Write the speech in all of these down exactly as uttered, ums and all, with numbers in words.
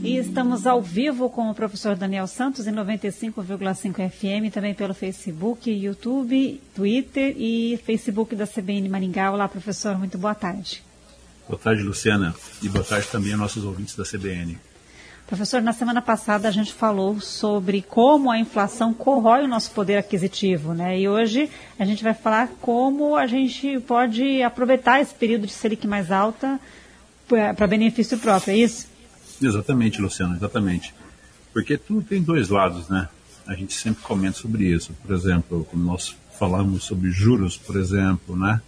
E estamos ao vivo com o professor Daniel Santos em noventa e cinco vírgula cinco F M, também pelo Facebook, YouTube, Twitter e Facebook da C B N Maringá. Olá, professor, muito boa tarde. Boa tarde, Luciana, e boa tarde também aos nossos ouvintes da C B N. Professor, na semana passada a gente falou sobre como a inflação corrói o nosso poder aquisitivo, né? E hoje a gente vai falar como a gente pode aproveitar esse período de Selic mais alta para benefício próprio, é isso? Exatamente, Luciana, exatamente. Porque tudo tem dois lados, né? A gente sempre comenta sobre isso. Por exemplo, quando nós falamos sobre juros, por exemplo, né?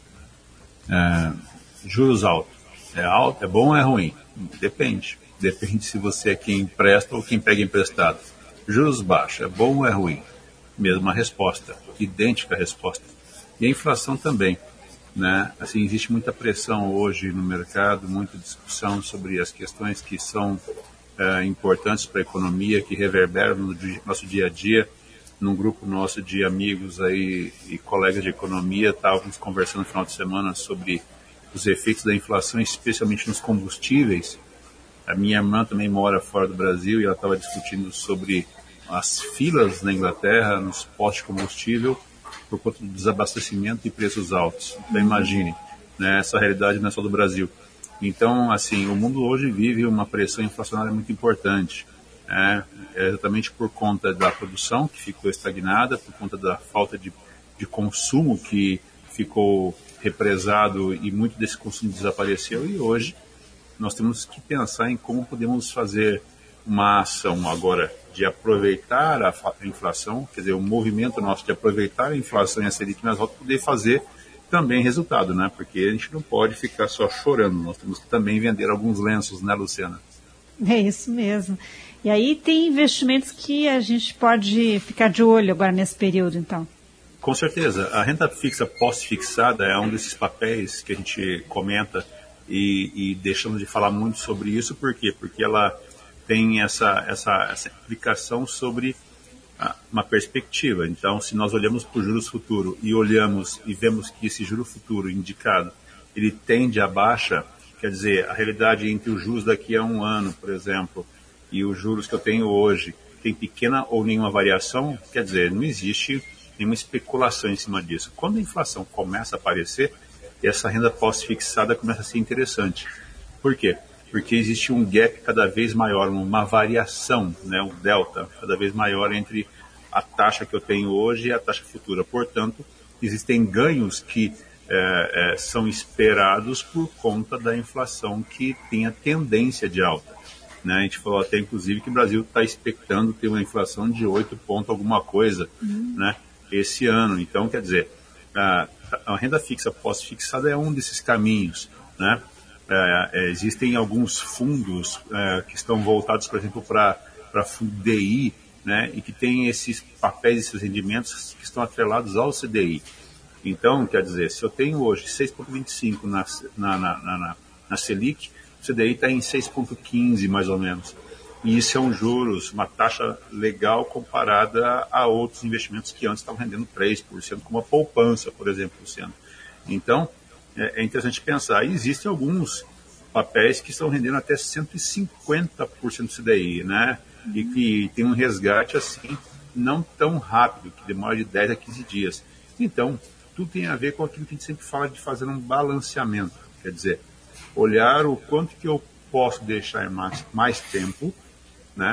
É, juros altos. É alto, é bom ou é ruim? Depende. Depende se você é quem empresta ou quem pega emprestado. Juros baixos, é bom ou é ruim? Mesma resposta, idêntica resposta. E a inflação também, né? Assim, existe muita pressão hoje no mercado, muita discussão sobre as questões que são é, importantes para a economia, que reverberam no dia, nosso dia a dia. Num grupo nosso de amigos aí e colegas de economia, estávamos conversando no final de semana sobre os efeitos da inflação, especialmente nos combustíveis. A minha irmã também mora fora do Brasil e ela estava discutindo sobre as filas na Inglaterra, nos postos de combustível, por conta do desabastecimento e preços altos. Então imagine, né, essa realidade não é só do Brasil. Então, assim, o mundo hoje vive uma pressão inflacionária muito importante. Né, é exatamente por conta da produção que ficou estagnada, por conta da falta de, de consumo que ficou represado e muito desse consumo desapareceu, e hoje nós temos que pensar em como podemos fazer uma ação agora de aproveitar a inflação, quer dizer, o movimento nosso de aproveitar a inflação e a Selic mais alta, poder fazer também resultado, né? Porque a gente não pode ficar só chorando, nós temos que também vender alguns lenços, né, Luciana? É isso mesmo. E aí tem investimentos que a gente pode ficar de olho agora nesse período, então? Com certeza. A renda fixa pós-fixada é um desses papéis que a gente comenta e, e deixamos de falar muito sobre isso. Por quê? Porque ela tem essa, essa, essa implicação sobre a, uma perspectiva. Então, se nós olhamos para o juros futuro e olhamos e vemos que esse juro futuro indicado, ele tende a baixa, quer dizer, a realidade entre os juros daqui a um ano, por exemplo, e os juros que eu tenho hoje, tem pequena ou nenhuma variação, quer dizer, não existe nenhuma especulação em cima disso. Quando a inflação começa a aparecer, essa renda pós-fixada começa a ser interessante. Por quê? Porque existe um gap cada vez maior, uma variação, né, um delta cada vez maior entre a taxa que eu tenho hoje e a taxa futura. Portanto, existem ganhos que é, é, são esperados por conta da inflação que tem a tendência de alta. Né? A gente falou até, inclusive, que o Brasil está expectando ter uma inflação de oito pontos alguma coisa, uhum, né, esse ano. Então, quer dizer, a, a renda fixa pós-fixada é um desses caminhos, né? É, é, existem alguns fundos é, que estão voltados, por exemplo, para fundo D I, né, e que tem esses papéis, esses rendimentos que estão atrelados ao C D I. Então, quer dizer, se eu tenho hoje seis vírgula vinte e cinco na, na, na, na, na Selic, o C D I está em seis vírgula quinze, mais ou menos. E isso é um juros, uma taxa legal comparada a outros investimentos que antes estavam rendendo três por cento, como a poupança, por exemplo, Luciano. Então, é interessante pensar. E existem alguns papéis que estão rendendo até cento e cinquenta por cento do C D I, né? Uhum. E que tem um resgate, assim, não tão rápido, que demora de dez a quinze dias. Então, tudo tem a ver com aquilo que a gente sempre fala de fazer um balanceamento. Quer dizer, olhar o quanto que eu posso deixar mais, mais tempo, né?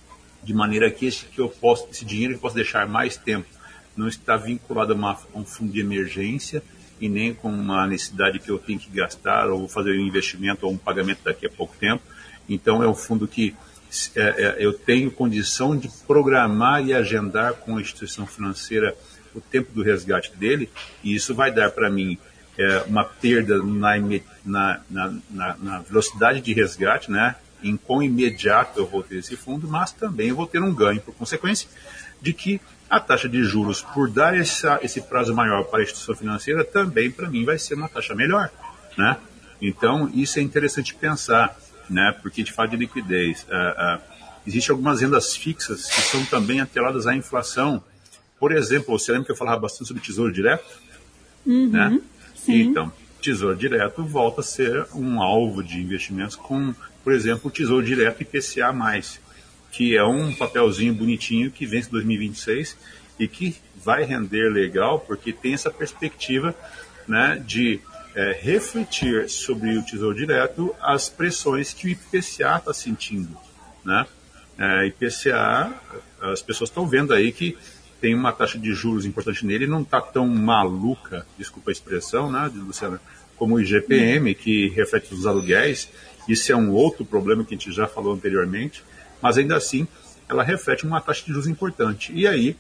De maneira que esse, que eu posso, esse dinheiro que eu posso deixar mais tempo não está vinculado a, uma, a um fundo de emergência e nem com uma necessidade que eu tenho que gastar ou fazer um investimento ou um pagamento daqui a pouco tempo. Então, é um fundo que é, é, eu tenho condição de programar e agendar com a instituição financeira o tempo do resgate dele, e isso vai dar para mim é, uma perda na, na, na, na velocidade de resgate, né? Em quão imediato eu vou ter esse fundo, mas também eu vou ter um ganho, por consequência, de que a taxa de juros, por dar essa, esse prazo maior para a instituição financeira, também para mim vai ser uma taxa melhor, né? Então, isso é interessante pensar, né? Porque a gente fala de liquidez. Uh, uh, Existem algumas rendas fixas que são também atreladas à inflação. Por exemplo, você lembra que eu falava bastante sobre tesouro direto? Uhum, né? Sim. Então, Tesouro Direto volta a ser um alvo de investimentos com, por exemplo, o Tesouro Direto I P C A mais, que é um papelzinho bonitinho que vence em dois mil e vinte e seis e que vai render legal porque tem essa perspectiva, né, de é, refletir sobre o Tesouro Direto as pressões que o I P C A está sentindo, né? É, I P C A, as pessoas estão vendo aí que tem uma taxa de juros importante nele, não está tão maluca, desculpa a expressão, né, Luciana, como o I G P M, que reflete os aluguéis. Isso é um outro problema que a gente já falou anteriormente, mas ainda assim ela reflete uma taxa de juros importante. E aí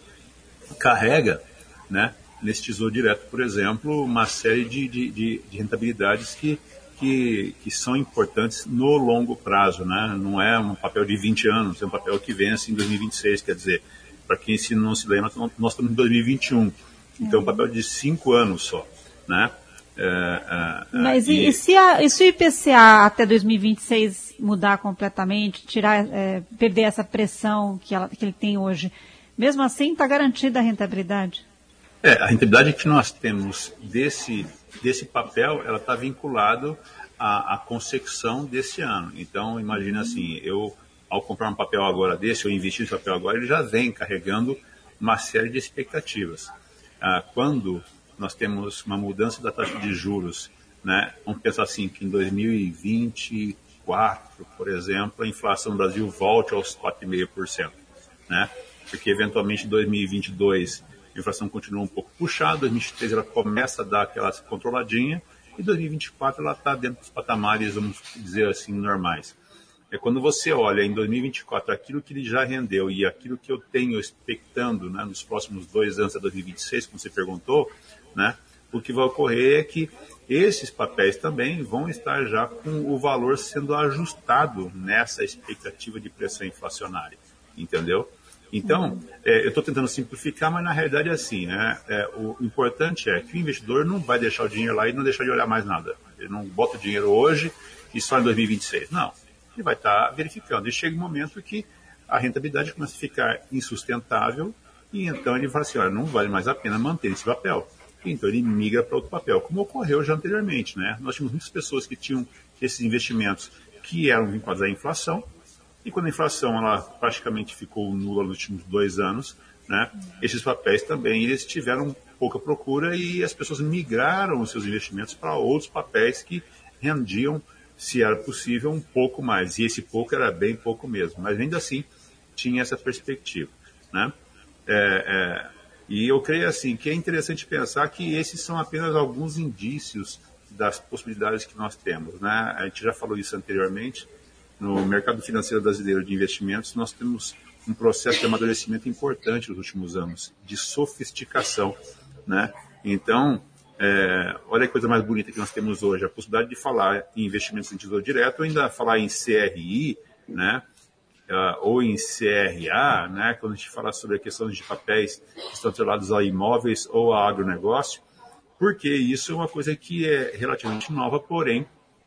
carrega, né, nesse Tesouro Direto, por exemplo, uma série de, de, de, de rentabilidades que, que, que são importantes no longo prazo, né? Não é um papel de vinte anos, é um papel que vence em dois mil e vinte e seis, quer dizer, para quem se não se lembra, nós estamos em dois mil e vinte e um, então é um papel de cinco anos só, né? É, é, Mas e, e, se a, e se o I P C A até dois mil e vinte e seis mudar completamente, tirar, é, perder essa pressão que, ela, que ele tem hoje, mesmo assim está garantida a rentabilidade? É, a rentabilidade que nós temos desse, desse papel, ela está vinculada à, à consecução desse ano. Então, imagina assim, eu, ao comprar um papel agora desse, ou investir nesse papel agora, ele já vem carregando uma série de expectativas. Ah, quando nós temos uma mudança da taxa de juros, né, vamos pensar assim, que em dois mil e vinte e quatro, por exemplo, a inflação no Brasil volte aos quatro vírgula cinco por cento, né? Porque eventualmente em dois mil e vinte e dois a inflação continua um pouco puxada, dois mil e vinte e três ela começa a dar aquela controladinha, e dois mil e vinte e quatro ela está dentro dos patamares, vamos dizer assim, normais. É quando você olha em dois mil e vinte e quatro aquilo que ele já rendeu e aquilo que eu tenho expectando, né, nos próximos dois anos, a dois mil e vinte e seis, como você perguntou, né, o que vai ocorrer é que esses papéis também vão estar já com o valor sendo ajustado nessa expectativa de pressão inflacionária, entendeu? Então, é, eu estou tentando simplificar, mas na realidade é assim, né? É, o importante é que o investidor não vai deixar o dinheiro lá e não deixar de olhar mais nada. Ele não bota o dinheiro hoje e só em dois mil e vinte e seis. Não, ele vai estar tá verificando. E chega um momento que a rentabilidade começa a ficar insustentável e então ele fala assim, olha, não vale mais a pena manter esse papel. Então ele migra para outro papel, como ocorreu já anteriormente, né? Nós tínhamos muitas pessoas que tinham esses investimentos que eram vinculados à inflação, e quando a inflação ela praticamente ficou nula nos últimos dois anos, né, esses papéis também eles tiveram pouca procura e as pessoas migraram os seus investimentos para outros papéis que rendiam, se era possível, um pouco mais. E esse pouco era bem pouco mesmo, mas ainda assim tinha essa perspectiva, né? É, é, e eu creio assim que é interessante pensar que esses são apenas alguns indícios das possibilidades que nós temos, né? A gente já falou isso anteriormente. No mercado financeiro brasileiro de investimentos, nós temos um processo de amadurecimento importante nos últimos anos, de sofisticação, né? Então, é, olha a coisa mais bonita que nós temos hoje, a possibilidade de falar em investimentos em tesouro direto, ou ainda falar em C R I, né? Uh, ou em C R A, né? Quando a gente fala sobre a questão de papéis que estão atrelados a imóveis ou a agronegócio, porque isso é uma coisa que é relativamente nova, porém,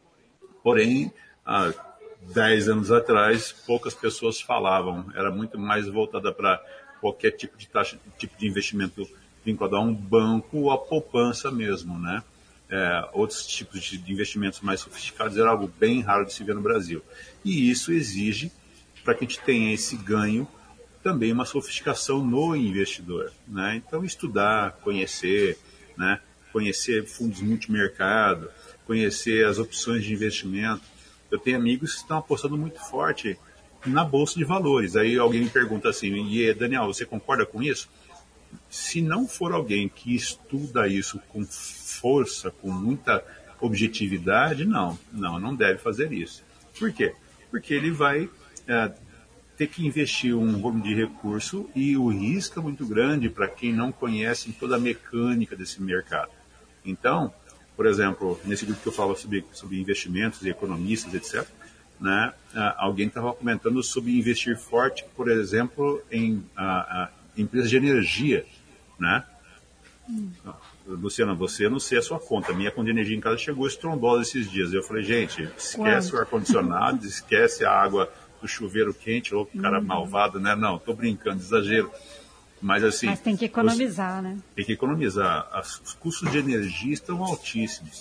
porém, uh, dez anos atrás, poucas pessoas falavam. Era muito mais voltada para qualquer tipo de taxa, tipo de investimento vinculado a um banco ou a poupança mesmo, né? É, outros tipos de investimentos mais sofisticados era algo bem raro de se ver no Brasil. E isso exige, para que a gente tenha esse ganho, também uma sofisticação no investidor, né? Então, estudar, conhecer, né? Conhecer fundos multimercado, conhecer as opções de investimento. Eu tenho amigos que estão apostando muito forte na Bolsa de Valores. Aí alguém me pergunta assim, e Daniel, você concorda com isso? Se não for alguém que estuda isso com força, com muita objetividade, não, não, não deve fazer isso. Por quê? Porque ele vai é, ter que investir um volume de recurso e o risco é muito grande para quem não conhece toda a mecânica desse mercado. Então, por exemplo, nesse grupo que eu falo sobre, sobre investimentos e economistas, etcétera, né, alguém estava comentando sobre investir forte, por exemplo, em a, a, empresas de energia, né? Hum. Luciana, você não sei a sua conta, a minha conta de energia em casa chegou estrondosa esses dias. Eu falei, gente, esquece Uau. o ar-condicionado, esquece a água do chuveiro quente, ou cara hum. malvado, né? Não, estou brincando, exagero. Mas, assim, Mas tem que economizar, os, né? Tem que economizar. As, os custos de energia estão altíssimos,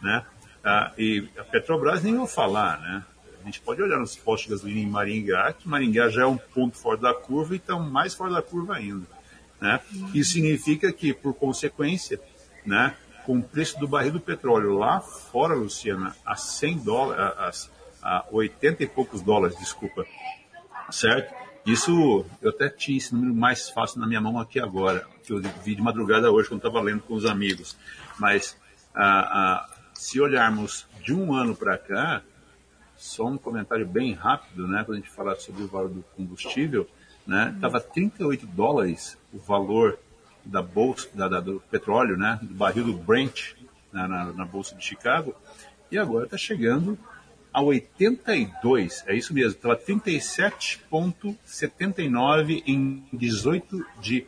né? Ah, e a Petrobras nem vou falar, né? A gente pode olhar nos postos de gasolina em Maringá, que Maringá já é um ponto fora da curva e estão mais fora da curva ainda, né? Isso significa que, por consequência, né, com o preço do barril do petróleo lá fora, Luciana, a cem dólares, a, a oitenta e poucos dólares, desculpa, certo? Isso, eu até tinha esse número mais fácil na minha mão aqui agora, que eu vi de madrugada hoje quando estava lendo com os amigos. Mas, ah, ah, se olharmos de um ano para cá, só um comentário bem rápido, né, quando a gente falar sobre o valor do combustível, né, estava trinta e oito dólares o valor da bolsa, da, da, do petróleo, né, do barril do Brent na, na, na bolsa de Chicago, e agora está chegando a oitenta e dois, é isso mesmo, estava trinta e sete vírgula setenta e nove em dezoito de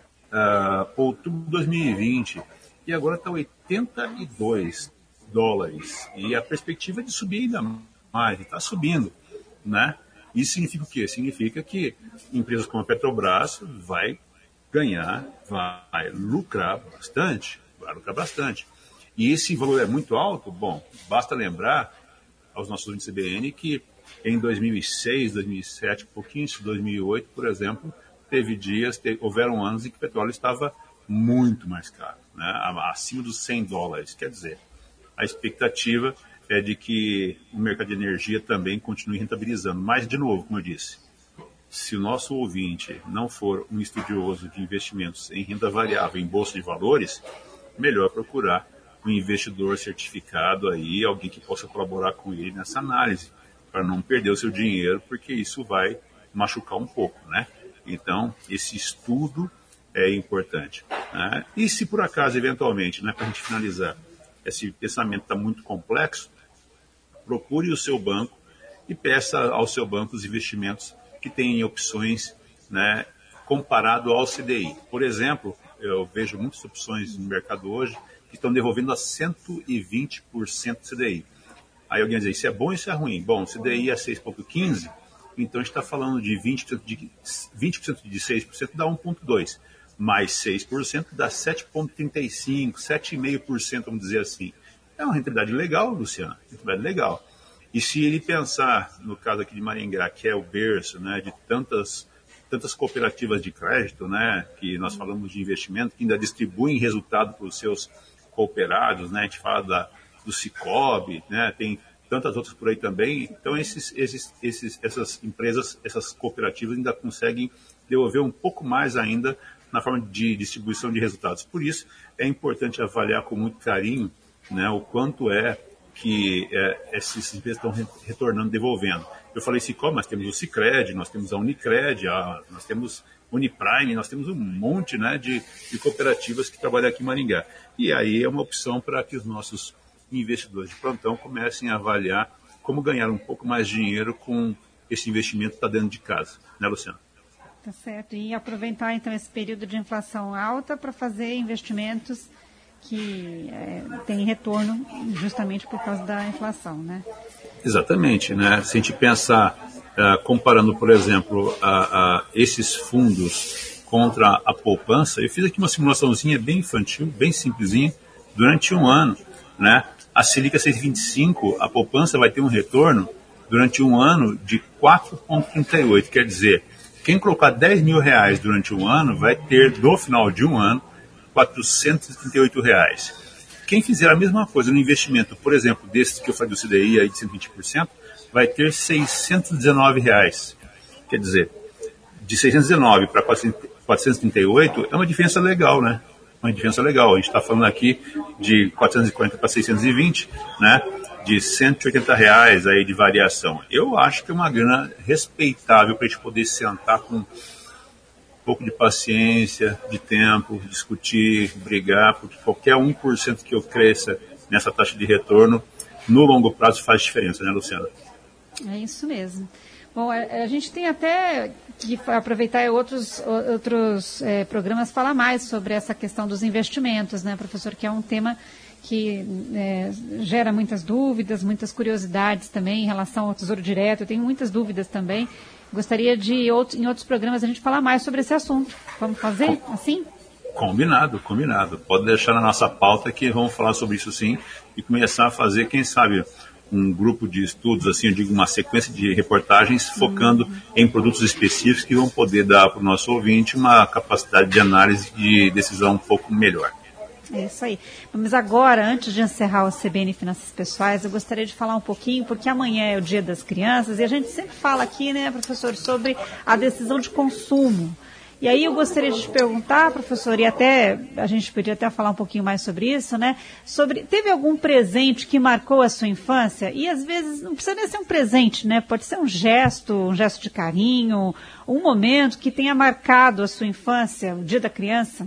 uh, outubro de dois mil e vinte, e agora está oitenta e dois dólares, e a perspectiva é de subir ainda mais, está subindo, né? Isso significa o quê? Significa que empresas como a Petrobras vai ganhar, vai lucrar bastante, vai lucrar bastante. E esse valor é muito alto? Bom, basta lembrar aos nossos ouvintes C B N que em dois mil e seis, dois mil e sete, um pouquinho antes de dois mil e oito, por exemplo, teve dias, teve, houveram anos em que o petróleo estava muito mais caro, né? Acima dos cem dólares. Quer dizer, a expectativa é de que o mercado de energia também continue rentabilizando. Mas, de novo, como eu disse, se o nosso ouvinte não for um estudioso de investimentos em renda variável, em bolsa de valores, melhor procurar um investidor certificado aí, alguém que possa colaborar com ele nessa análise, para não perder o seu dinheiro, porque isso vai machucar um pouco, né? Então, esse estudo é importante, né? E se por acaso, eventualmente, né, para a gente finalizar, esse pensamento está muito complexo, procure o seu banco e peça ao seu banco os investimentos que têm opções, né, comparado ao C D I. Por exemplo, eu vejo muitas opções no mercado hoje que estão devolvendo a cento e vinte por cento do C D I. Aí alguém diz, isso é bom ou isso é ruim? Bom, o C D I é seis vírgula quinze, então a gente está falando de vinte por cento de, vinte por cento de seis por cento dá um vírgula dois, mais seis por cento dá sete vírgula trinta e cinco, sete vírgula cinco por cento, vamos dizer assim. É uma rentabilidade legal, Luciano, rentabilidade legal. E se ele pensar, no caso aqui de Maringá, que é o berço, né, de tantas, tantas cooperativas de crédito, né, que nós falamos de investimento, que ainda distribuem resultado para os seus cooperados, né, a gente fala da, do Sicob, né, tem tantas outras por aí também. Então, esses, esses, esses, essas empresas, essas cooperativas ainda conseguem devolver um pouco mais ainda na forma de distribuição de resultados. Por isso, é importante avaliar com muito carinho, né, o quanto é que é, esses empresas estão retornando, devolvendo. Eu falei Sicob, mas temos o Sicredi, nós temos a Unicred, a, nós temos Uniprime, nós temos um monte, né, de, de cooperativas que trabalham aqui em Maringá. E aí é uma opção para que os nossos investidores de plantão comecem a avaliar como ganhar um pouco mais de dinheiro com esse investimento que está dentro de casa. Né, Luciana? Tá certo. E aproveitar, então, esse período de inflação alta para fazer investimentos que é, têm retorno justamente por causa da inflação, né? Exatamente, né? Se a gente pensar, uh, comparando, por exemplo, a, a esses fundos contra a poupança, eu fiz aqui uma simulaçãozinha bem infantil, bem simplesinha, durante um ano, né? A Selic a seis vírgula vinte e cinco, a poupança vai ter um retorno durante um ano de quatro vírgula trinta e oito, quer dizer, quem colocar dez mil reais durante um ano vai ter, no final de um ano, quatrocentos e trinta e oito reais. Quem fizer a mesma coisa no investimento, por exemplo, desses que eu falei do C D I aí de cento e vinte por cento, vai ter seiscentos e dezenove reais. Quer dizer, de seiscentos e dezenove para quatrocentos e trinta e oito é uma diferença legal, né? Uma diferença legal. A gente está falando aqui de quatrocentos e quarenta para seiscentos e vinte, né? De cento e oitenta reais aí de variação. Eu acho que é uma grana respeitável para a gente poder sentar com um pouco de paciência, de tempo, discutir, brigar, porque qualquer um por cento que eu cresça nessa taxa de retorno, no longo prazo faz diferença, né, Luciana? É isso mesmo. Bom, a, a gente tem até que aproveitar outros, outros é, programas falar mais sobre essa questão dos investimentos, né, professor, que é um tema que é, gera muitas dúvidas, muitas curiosidades também em relação ao Tesouro Direto. Eu tenho muitas dúvidas também. Gostaria de, em outros programas, a gente falar mais sobre esse assunto. Vamos fazer assim? Combinado, combinado. Pode deixar na nossa pauta que vamos falar sobre isso sim e começar a fazer, quem sabe, um grupo de estudos, assim, eu digo uma sequência de reportagens focando uhum. em produtos específicos que vão poder dar para o nosso ouvinte uma capacidade de análise de decisão um pouco melhor. É isso aí. Mas agora, antes de encerrar o C B N Finanças Pessoais, eu gostaria de falar um pouquinho, porque amanhã é o Dia das Crianças e a gente sempre fala aqui, né, professor, sobre a decisão de consumo. E aí eu gostaria de te perguntar, professor, e até a gente podia até falar um pouquinho mais sobre isso, né? Sobre, teve algum presente que marcou a sua infância? E às vezes não precisa nem ser um presente, né? Pode ser um gesto, um gesto de carinho, um momento que tenha marcado a sua infância, o Dia da Criança.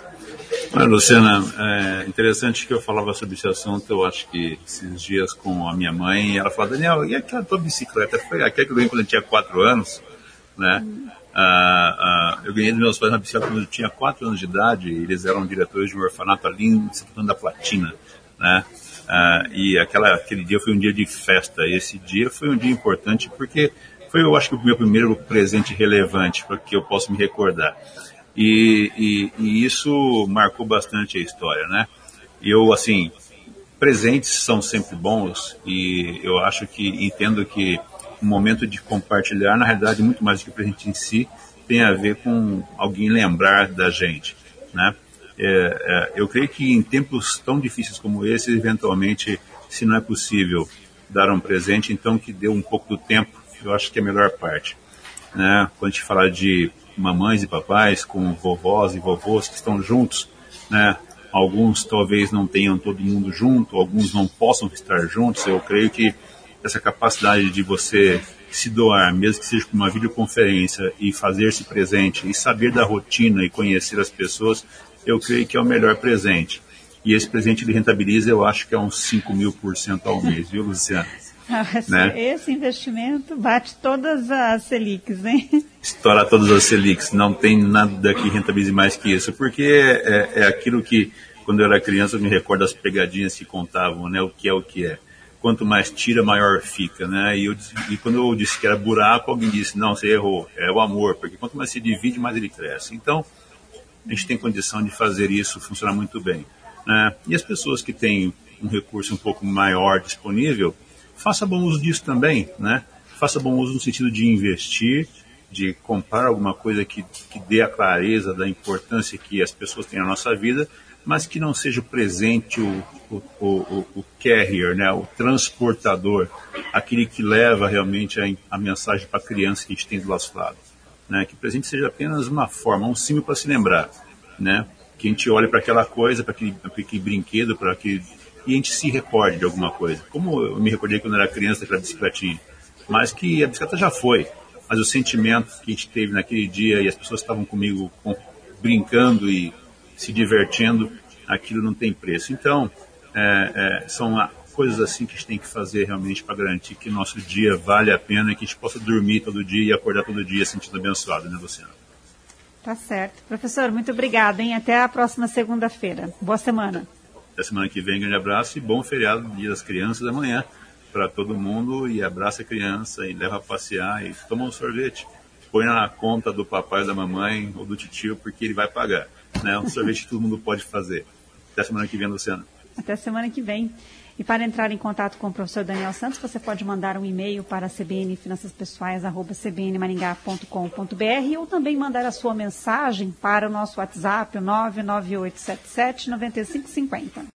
Olha, Luciana, é interessante que eu falava sobre esse assunto, eu acho que esses dias com a minha mãe, ela falou, Daniel, e aquela tua bicicleta? Foi aquela que eu ganhei quando eu tinha quatro anos, né? Hum. Ah, ah, eu ganhei dos meus pais uma bicicleta quando eu tinha quatro anos de idade, eles eram diretores de um orfanato ali em Santana da Platina, né? Ah, e aquela, aquele dia foi um dia de festa, esse dia foi um dia importante porque foi, eu acho que o meu primeiro presente relevante, para que eu possa me recordar. E, e, e isso marcou bastante a história, né? Eu, assim, presentes são sempre bons e eu acho que, entendo que o momento de compartilhar, na realidade, muito mais do que o presente em si, tem a ver com alguém lembrar da gente, né? É, é, eu creio que em tempos tão difíceis como esse, eventualmente, se não é possível dar um presente, então que dê um pouco do tempo, eu acho que é a melhor parte, né? Quando a gente fala de mamães e papais, com vovós e vovôs que estão juntos, né? Alguns talvez não tenham todo mundo junto, alguns não possam estar juntos. Eu creio que essa capacidade de você se doar, mesmo que seja por uma videoconferência, e fazer-se presente, e saber da rotina e conhecer as pessoas, eu creio que é o melhor presente. E esse presente ele rentabiliza, eu acho que é uns cinco mil por cento ao mês, viu, Luciana? Esse, né? Esse investimento bate todas as Selics, hein? Estoura todas as Selics, não tem nada que rentabilize mais que isso, porque é, é, é aquilo que, quando eu era criança, eu me recordo das pegadinhas que contavam, né? O que é o que é. Quanto mais tira, maior fica, né? E, eu, e quando eu disse que era buraco, alguém disse, não, você errou, é o amor, porque quanto mais se divide, mais ele cresce. Então, a gente tem condição de fazer isso funcionar muito bem, né? E as pessoas que têm um recurso um pouco maior disponível, faça bom uso disso também, né? Faça bom uso no sentido de investir, de comprar alguma coisa que, que dê a clareza da importância que as pessoas têm na nossa vida, mas que não seja o presente, o, o, o, o carrier, né? O transportador, aquele que leva realmente a, a mensagem para a criança que a gente tem do nosso lado, né? Que o presente seja apenas uma forma, um símbolo para se lembrar, né? Que a gente olhe para aquela coisa, para aquele, para aquele brinquedo, para aquele... e a gente se recorde de alguma coisa. Como eu me recordei quando eu era criança daquela bicicletinha, mas que a bicicleta já foi, mas o sentimento que a gente teve naquele dia e as pessoas estavam comigo com, brincando e se divertindo, aquilo não tem preço. Então, é, é, são coisas assim que a gente tem que fazer realmente para garantir que nosso dia vale a pena e que a gente possa dormir todo dia e acordar todo dia sentindo abençoado, né, Luciana? Tá certo. Professor, muito obrigada, hein? Até a próxima segunda-feira. Boa semana. Até semana que vem, grande abraço e bom feriado, Dia das Crianças, amanhã para todo mundo, e abraça a criança e leva a passear e toma um sorvete. Põe na conta do papai ou da mamãe ou do titio, porque ele vai pagar, né? Um sorvete que todo mundo pode fazer. Até semana que vem, Luciana. Até semana que vem. E para entrar em contato com o professor Daniel Santos, você pode mandar um e-mail para c b n finanças pessoais arroba c b n maringá ponto com ponto b r ou também mandar a sua mensagem para o nosso WhatsApp, o nove nove oito sete sete nove cinco cinco zero.